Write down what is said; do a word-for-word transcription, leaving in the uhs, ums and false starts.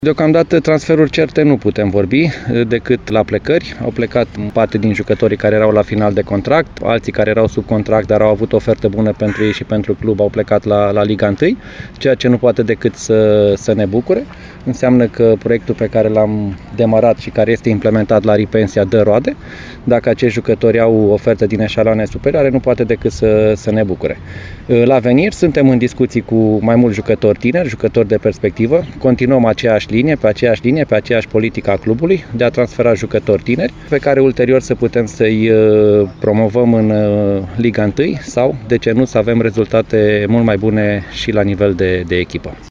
Deocamdată transferuri certe nu putem vorbi decât la plecări. Au plecat parte din jucătorii care erau la final de contract, alții care erau sub contract, dar au avut oferte bune pentru ei și pentru club, au plecat la, la Liga unu, ceea ce nu poate decât să, să ne bucure. Înseamnă că proiectul pe care l-am demarat și care este implementat la Ripensia dă roade. Dacă acești jucători au oferte din eșaloane superioare, nu poate decât să, să ne bucure. La venir suntem în discuții cu mai mulți jucători tineri, jucători de perspectivă. Continuăm aceeași linie, pe aceeași linie, pe aceeași politică a clubului de a transfera jucători tineri, pe care ulterior să putem să-i promovăm în Liga unu sau, de ce nu, să avem rezultate mult mai bune și la nivel de, de echipă.